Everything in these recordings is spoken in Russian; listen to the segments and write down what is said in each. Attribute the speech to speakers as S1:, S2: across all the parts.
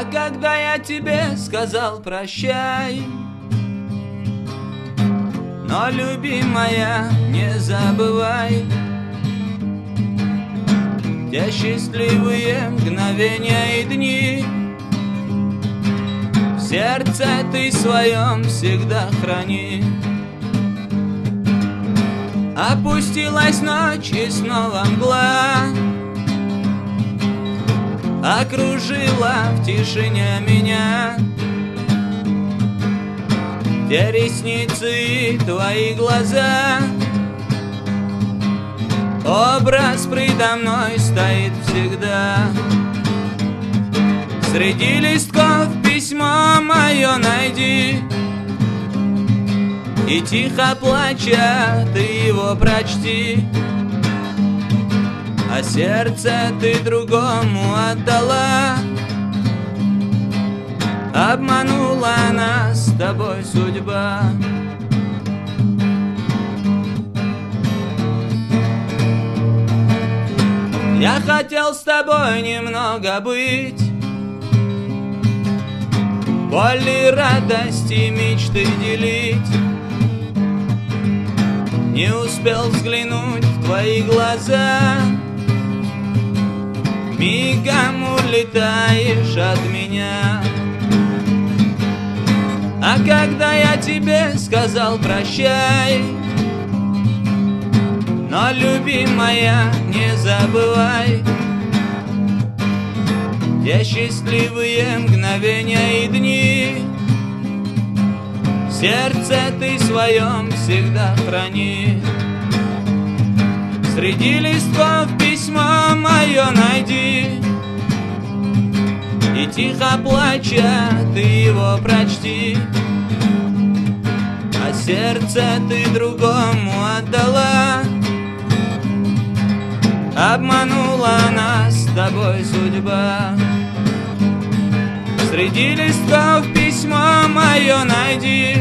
S1: когда я тебе сказал прощай, но, любимая, не забывай те счастливые мгновения и дни. В сердце ты своем всегда храни. Опустилась ночь и снова мгла окружила в тишине меня. Те ресницы и твои глаза, образ предо мной стоит всегда. Среди листков письмо мое найди, и тихо плача ты его прочти. А сердце ты другому отдала, обманула нас с тобой судьба. Я хотел с тобой немного быть, боль и радости мечты делить. Не успел взглянуть в твои глаза, мигом улетаешь от меня. А когда я тебе сказал прощай, но, любимая, не забывай те счастливые мгновения и дни. В сердце ты своем всегда храни. Среди листков письмо мое найди, и тихо плача ты его прочти. А сердце ты другому отдала, обманула нас с тобой судьба. Среди листков письмо мое найди,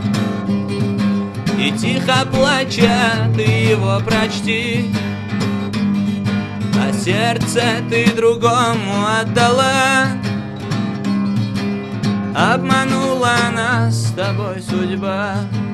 S1: и тихо плача ты его прочти. А сердце ты другому отдала, обманула нас с тобой судьба.